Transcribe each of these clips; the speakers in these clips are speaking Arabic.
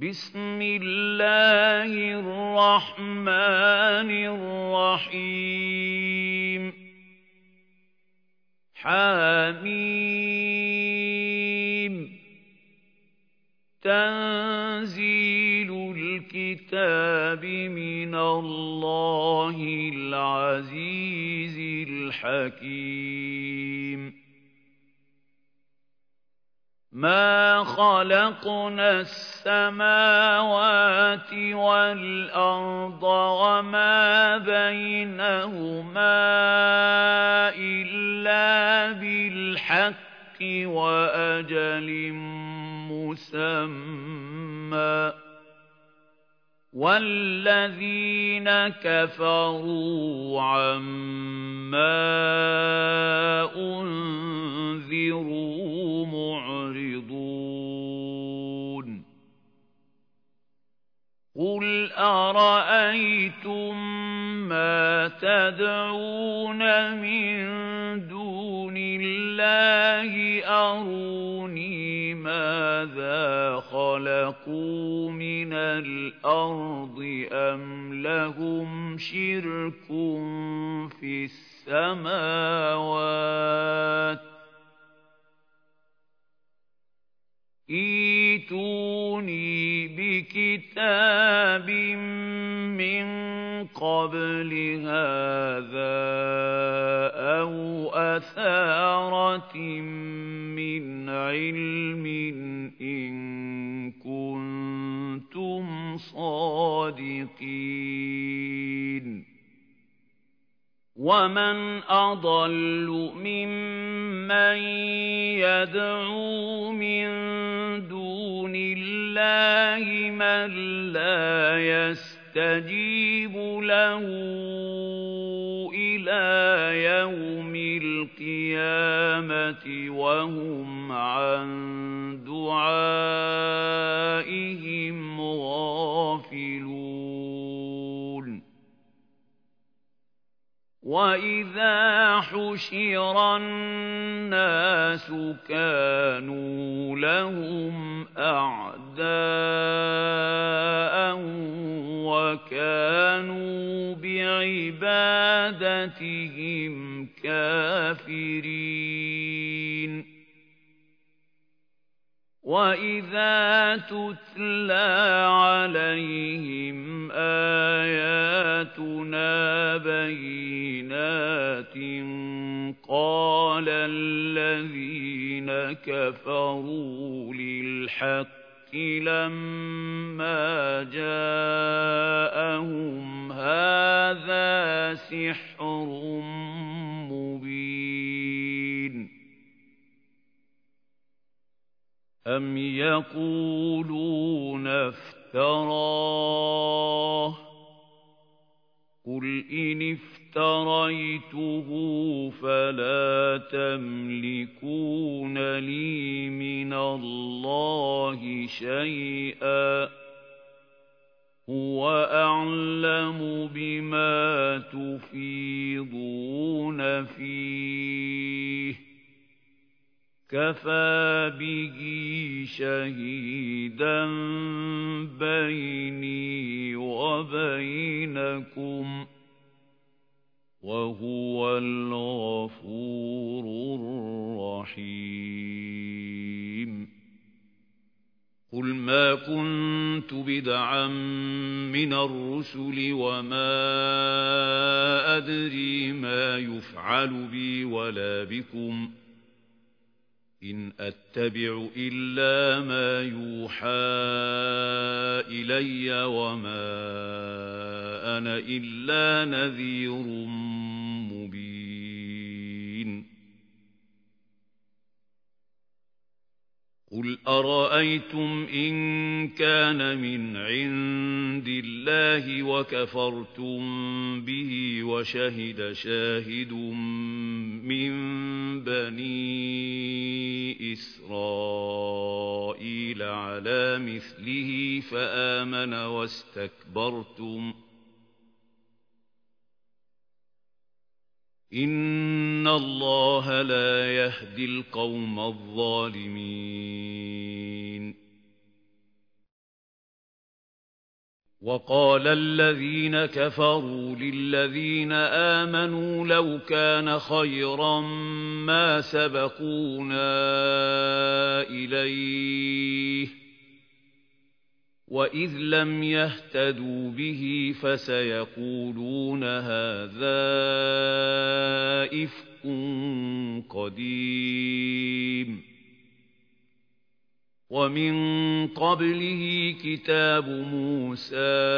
بسم الله الرحمن الرحيم حميم تنزيل الكتاب من الله العزيز الحكيم ما خلقنا السماوات والأرض وما بينهما إلا بالحق وأجل مسمى والذين كفروا عما أنذروا معرضون قل أرأيتم ما تدعون من دون الله أروني ماذا خلقوا من الأرض أم لهم شرك في السماوات ائتوني بكتاب من قبل هذا أو أثارة من علم إن كنتم صادقين ومن أضل ممن يدعو من دون الله من لا يستجيب له إلى يوم القيامة وهم عن دعائهم غافلون وَإِذَا حُشِرَ النَّاسُ كَانُوا لَهُمْ أَعْدَاءً وَكَانُوا بِعِبَادَتِهِمْ كَافِرِينَ وَإِذَا تُتْلَى عَلَيْهِمْ آيَاتُنَا بَيِّنَاتٍ قَالَ الَّذِينَ كَفَرُوا لِلْحَقِّ لَمَّا جَاءَهُمْ هَذَا سِحْرٌ مُبِينٌ أَمْ يَقُولُونَ افْتَرَاهُ قُلْ إِنِ افْتَرَيْتُهُ فَلَا تَمْلِكُونَ لِي مِنَ اللَّهِ شَيْئًا هُوَ أَعْلَمُ بِمَا تُفِيضُونَ فِيهِ كَفَى بِهِ شَهِيدًا بَيْنِي وَبَيْنَكُمْ وَهُوَ الْغَفُورُ الرَّحِيمُ قُلْ مَا كُنتُ بِدْعًا مِنَ الرُّسُلِ وَمَا أَدْرِي مَا يُفْعَلُ بِي وَلَا بِكُمْ إِنْ أَتَّبِعُ إِلَّا مَا يُوحَى إِلَيَّ وَمَا أَنَا إِلَّا نَذِيرٌ مُبِينٌ قُلْ أَرَأَيْتُمْ إِنْ كَانَ مِنْ عِنْدِ اللَّهِ وَكَفَرْتُمْ بِهِ وَشَهِدَ شَاهِدٌ مِنْ بَنِي إِسْرَائِيلَ عَلَى مِثْلِهِ فَآمَنَ وَاسْتَكْبَرْتُمْ إِنَّ اللَّهَ لَا يَهْدِي الْقَوْمَ الظَّالِمِينَ وقال الذين كفروا للذين آمنوا لو كان خيرا ما سبقونا إليه وإذ لم يهتدوا به فسيقولون هذا إفك قديم ومن قبله كتاب موسى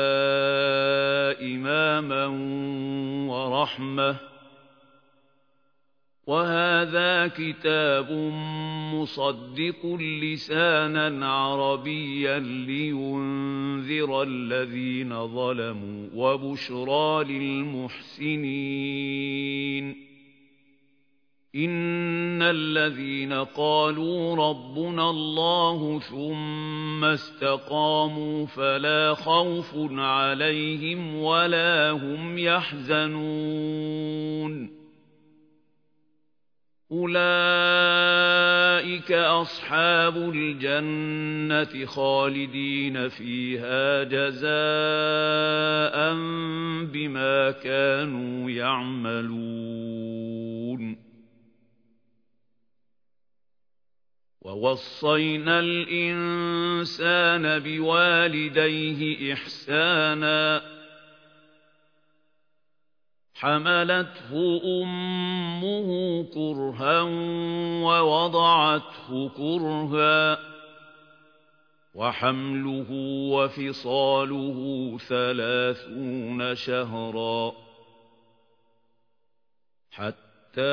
إماما ورحمة وهذا كتاب مصدق لسانا عربيا لينذر الذين ظلموا وبشرى للمحسنين إن الذين قالوا ربنا الله ثم استقاموا فلا خوف عليهم ولا هم يحزنون أولئك أصحاب الجنة خالدين فيها جزاء بما كانوا يعملون ووصينا الإنسان بوالديه إحسانا حملته أمه كرها ووضعته كرها وحمله وفصاله 30 شهرا حتى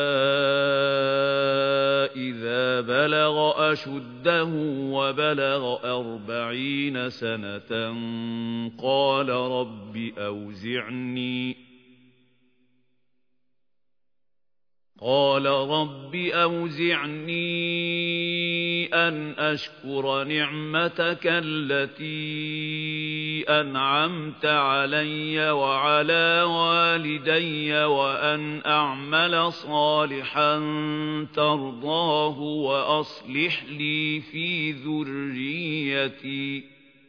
إذا بلغ أشده وبلغ 40 سنة قال رب أوزعني أن أشكر نعمتك التي أنعمت علي وعلى والدي وأن أعمل صالحا ترضاه وأصلح لي في ذريتي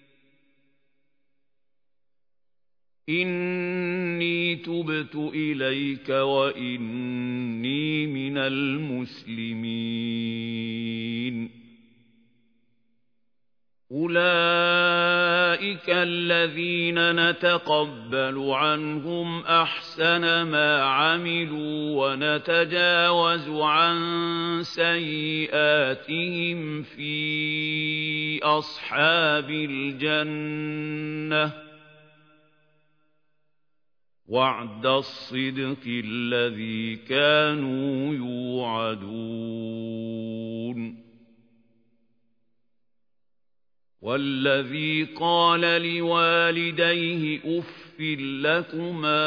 إني تبت إليك وإني من المسلمين أولئك الذين نتقبل عنهم أحسن ما عملوا ونتجاوز عن سيئاتهم في أصحاب الجنة وعد الصدق الذي كانوا يوعدون والذي قال لوالديه أف لكما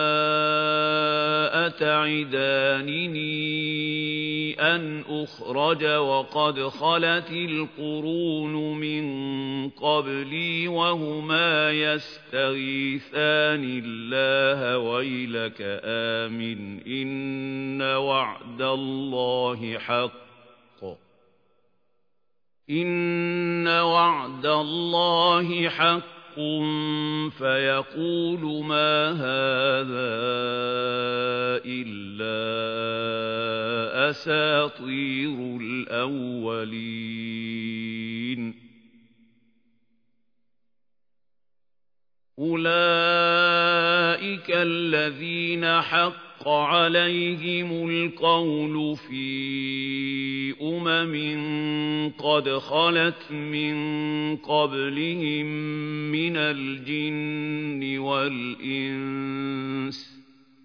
أتعدانني أن أخرج وقد خلت القرون من قبلي وهما يستغيثان الله ويلك آمن إن وعد الله حق إن وعد الله حق فيقول ما هذا إلا أساطير الأولين أولئك الذين حق عليهم القول في قد خلت من قبلهم من الجن والإنس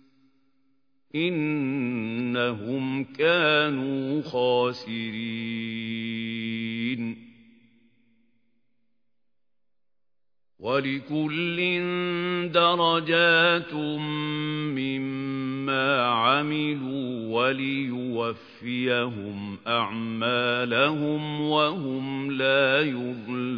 إنهم كانوا خاسرين ولكل درجات مما عملوا وليوفيهم أعمالهم وهم لا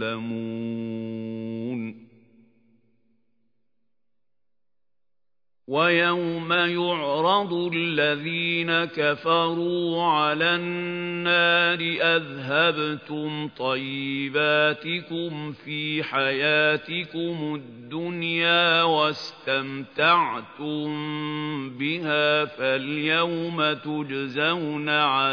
يظلمون وَيَوْمَ يُعْرَضُ الَّذِينَ كَفَرُوا عَلَى النَّارِ أَذْهَبْتُمْ طَيِّبَاتِكُمْ فِي حَيَاتِكُمُ الدُّنْيَا وَاسْتَمْتَعْتُم بِهَا فَالْيَوْمَ تُجْزَوْنَ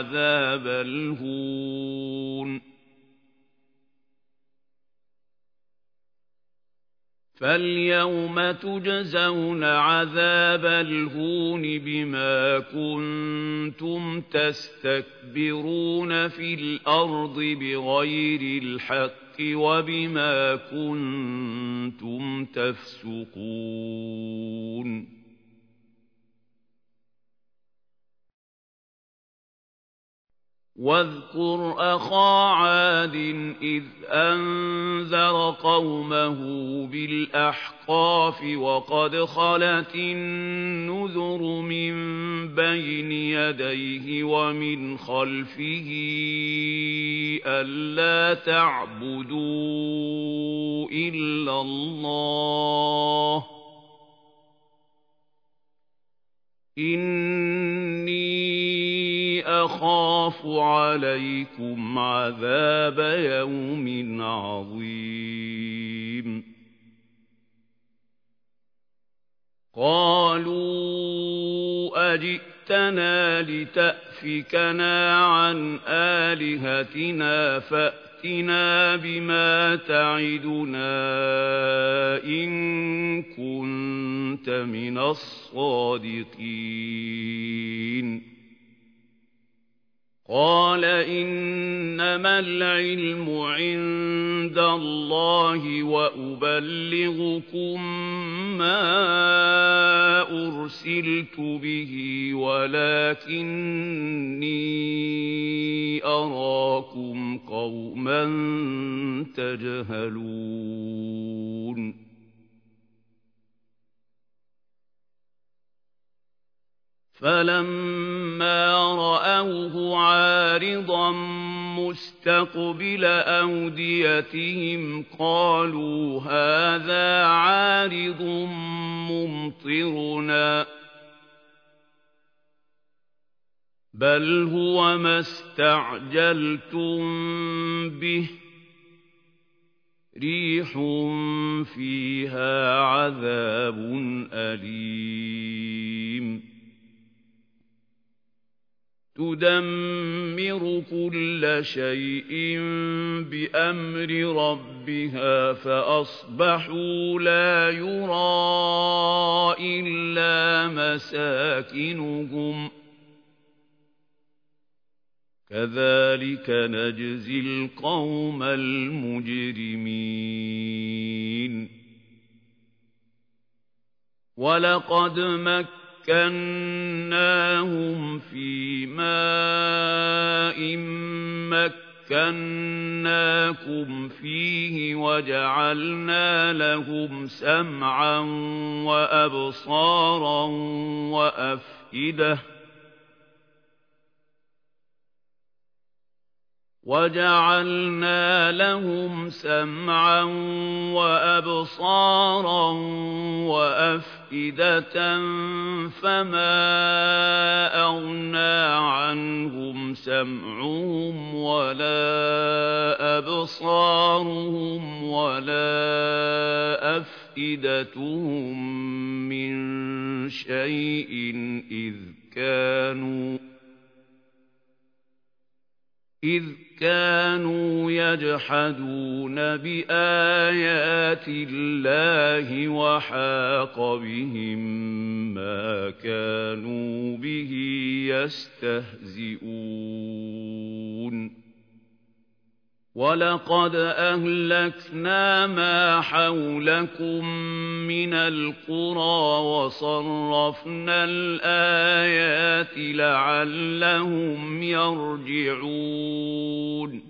عَذَابَ الْهُونِ بِمَا كُنتُمْ تَسْتَكْبِرُونَ فِي الْأَرْضِ بِغَيْرِ الْحَقِّ وَبِمَا كُنتُمْ تَفْسُقُونَ وَاذْكُرْ أَخَا عَادٍ إِذْ أَنذَرَ قَوْمَهُ بِالْأَحْقَافِ وَقَدْ خَلَتِ النُّذُرُ مِن بَيْنِ يَدَيْهِ وَمِنْ خَلْفِهِ أَلَّا تَعْبُدُوا إِلَّا اللَّهَ إِنِّي أَخَافُ عَلَيْكُمْ عَذَابَ يَوْمٍ عَظِيمٍ قَالُوا أَجِئْتَنَا لِتَأْفِكَنَا عَنْ آلِهَتِنَا فَأْتِنَا بِمَا تَعِدُنَا إِن كُنتَ مِنَ الصَّادِقِينَ قَالَ إِنَّمَا الْعِلْمُ عِندَ اللَّهِ وَأُبَلِّغُكُم مَّا أُرْسِلْتُ بِهِ وَلَكِنِّي أَرَاكُمْ قَوْمًا تَجْهَلُونَ فَلَمَّا رَأَوْهُ عَارِضًا مُسْتَقْبِلَ أَوْدِيَتِهِمْ قَالُوا هَٰذَا عَارِضٌ مُمْطِرُنَا بَلْ هُوَ مَا اسْتَعْجَلْتُم بِهِ رِيحٌ فِيهَا عَذَابٌ أَلِيمٌ تُدَمِّرُ كُلَّ شَيْءٍ بِأَمْرِ رَبِّهَا فَأَصْبَحُوا لَا يُرَىٰ إِلَّا مَسَاكِنُهُمْ كَذَٰلِكَ نَجْزِي الْقَوْمَ الْمُجْرِمِينَ وَلَقَدْ مَكَّنَّاهُمْ فِي مَاءٍ مَّكَّنَّاكُمْ فِيهِ وَجَعَلْنَا لَهُمْ سَمْعًا وَأَبْصَارًا وَأَفْئِدَةً فَمَا أَغْنَىٰ عَنْهُمْ سَمْعُهُمْ وَلَا أَبْصَارُهُمْ وَلَا أَفْئِدَتُهُم مِّن شَيْءٍ إِذْ كَانُوا يَجْحَدُونَ بِآيَاتِ اللَّهِ وَحَاقَ بِهِم مَّا كَانُوا بِهِ يَسْتَهْزِئُونَ وَلَقَدْ أَهْلَكْنَا مَا حَوْلَكُم مِّنَ الْقُرَىٰ وَصَرَّفْنَا الْآيَاتِ لَعَلَّهُمْ يَرْجِعُونَ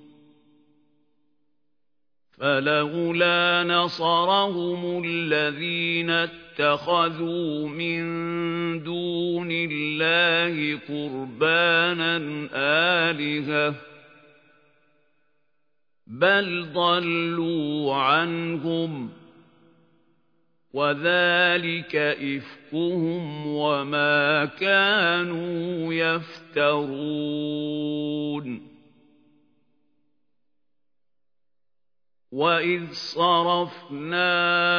فَلَوْلَا نَصَرَهُمُ الَّذِينَ اتَّخَذُوا مِن دُونِ اللَّهِ قُرْبَانًا آلِهَةً بَلْ ضَلُّوا عَنْهُمْ وذلك إفكهم وما كانوا يفترون وإذ صرفنا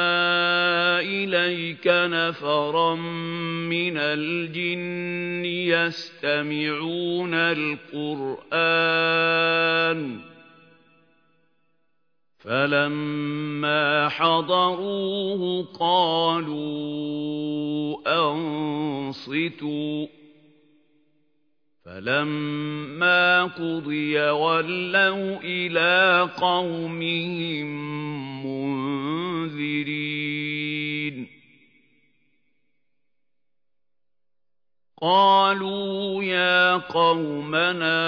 إليك نفرا من الجن يستمعون القرآن فلما حضروه قالوا أنصتوا فلما قضي ولوا إلى قومهم منذرين قالوا يا قومنا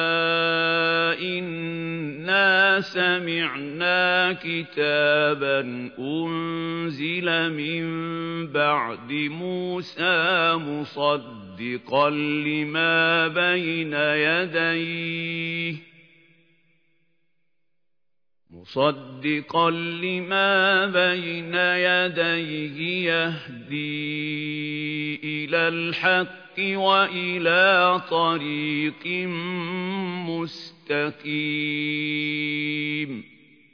إنا سمعنا كتابا أنزل من بعد موسى مصدقا لما بين يديه يهدي إلى الحق وإلى طريق مستقيم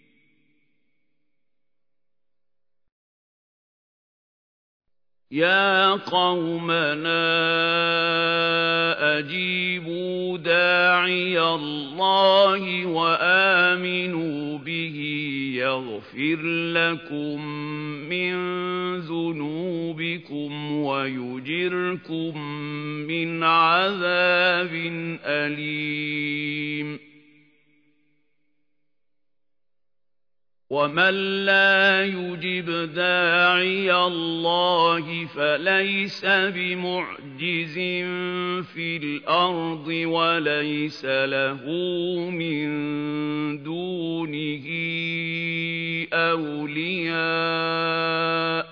يا قومنا أجيبوا داعي الله وآمنوا به يغفر لكم من ذنوبكم ويجركم من عذاب أليم ومن لا يجب داعي الله فليس بمعجز في الأرض وليس له من دونه أولياء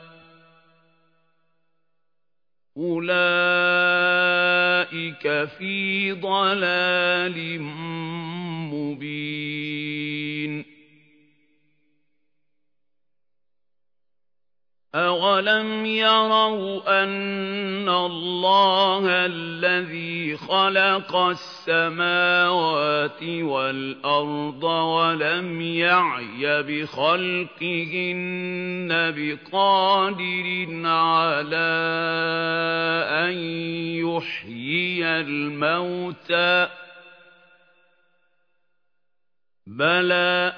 أولئك في ضلال مبين أَوَلَمْ يَرَوْا أَنَّ اللَّهَ الَّذِي خَلَقَ السَّمَاوَاتِ وَالْأَرْضَ وَلَمْ يَعْيَ بِخَلْقِهِنَّ بِقَادِرٍ عَلَىٰ أَن يُحْيِيَ الْمَوْتَىٰ بَلَىٰ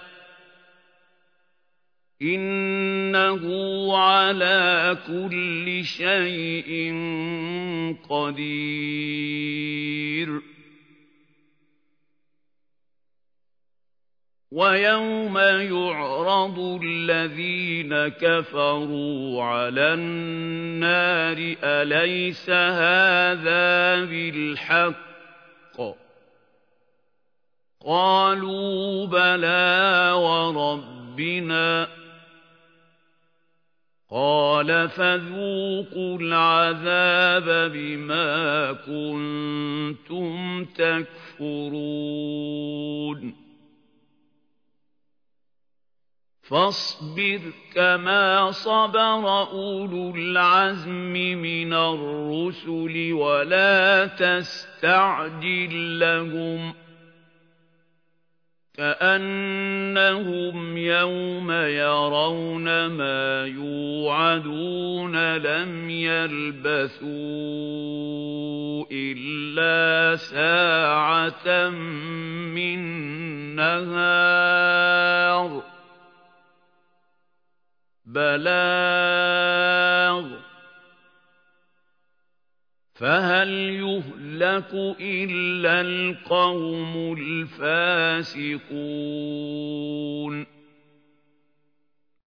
إِنَّهُ عَلَىٰ كُلِّ شَيْءٍ قَدِيرٌ وَيَوْمَ يُعْرَضُ الَّذِينَ كَفَرُوا عَلَى النَّارِ أَلَيْسَ هَٰذَا بِالْحَقِّ قَالُوا بَلَىٰ وَرَبِّنَا قَالَ فَذُوقُوا الْعَذَابَ بِمَا كُنتُمْ تَكْفُرُونَ فاصبر كما صبر أولو العزم من الرسل ولا تستعجل لهم كأنهم يوم يرون ما يوعدون لم يلبثوا إلا ساعة من نهار بلاغ فهل يهلك إلا القوم الفاسقون